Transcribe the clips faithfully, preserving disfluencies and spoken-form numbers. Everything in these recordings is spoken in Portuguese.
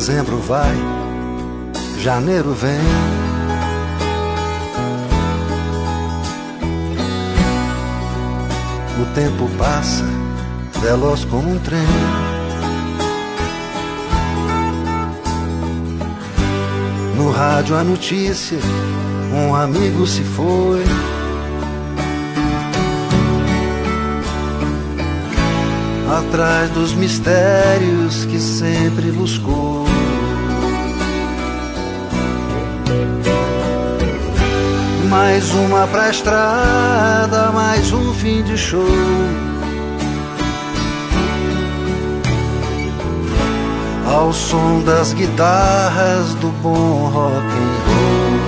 Dezembro vai, janeiro vem. O tempo passa, veloz como um trem. No rádio a notícia, um amigo se foi. Atrás dos mistérios que sempre buscou. Mais uma pra estrada, mais um fim de show. Ao som das guitarras do bom rock and roll.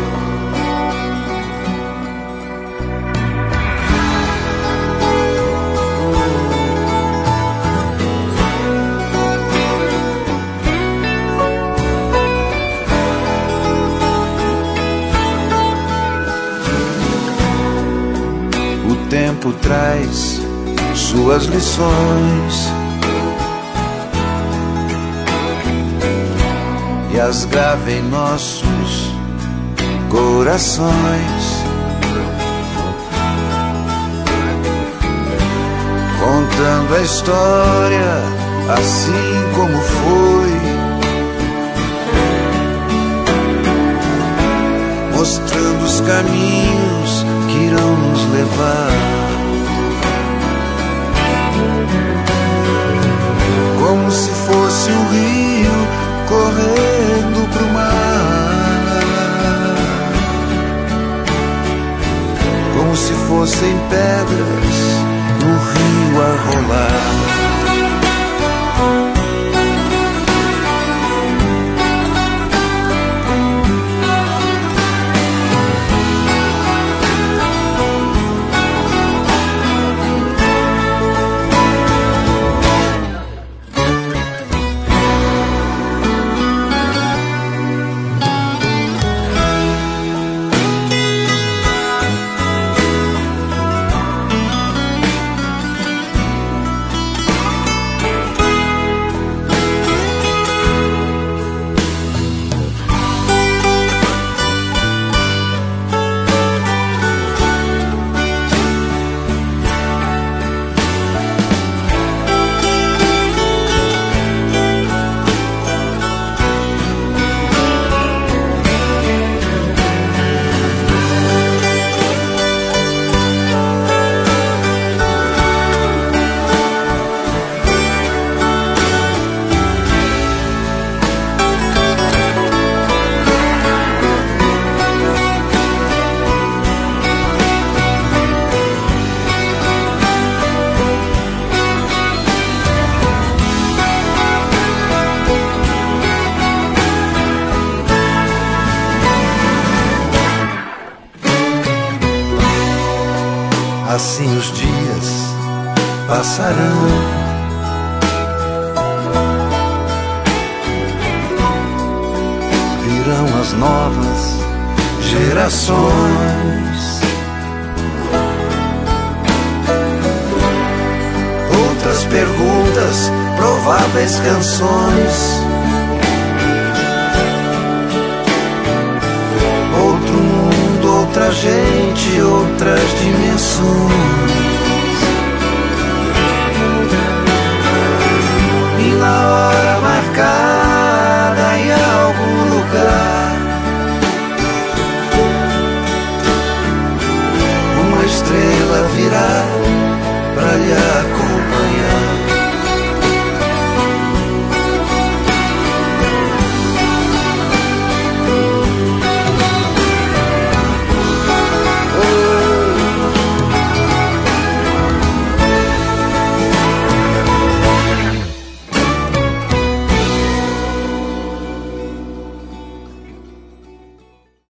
O tempo traz suas lições e as grava em nossos corações, contando a história assim como foi, mostrando os caminhos que irão nos levar. Como se fosse um rio correndo pro mar, como se fossem pedras no rio a rolar. Assim os dias passarão, virão as novas gerações, outras perguntas, prováveis canções. Outro mundo, outra gente, outras dimensões.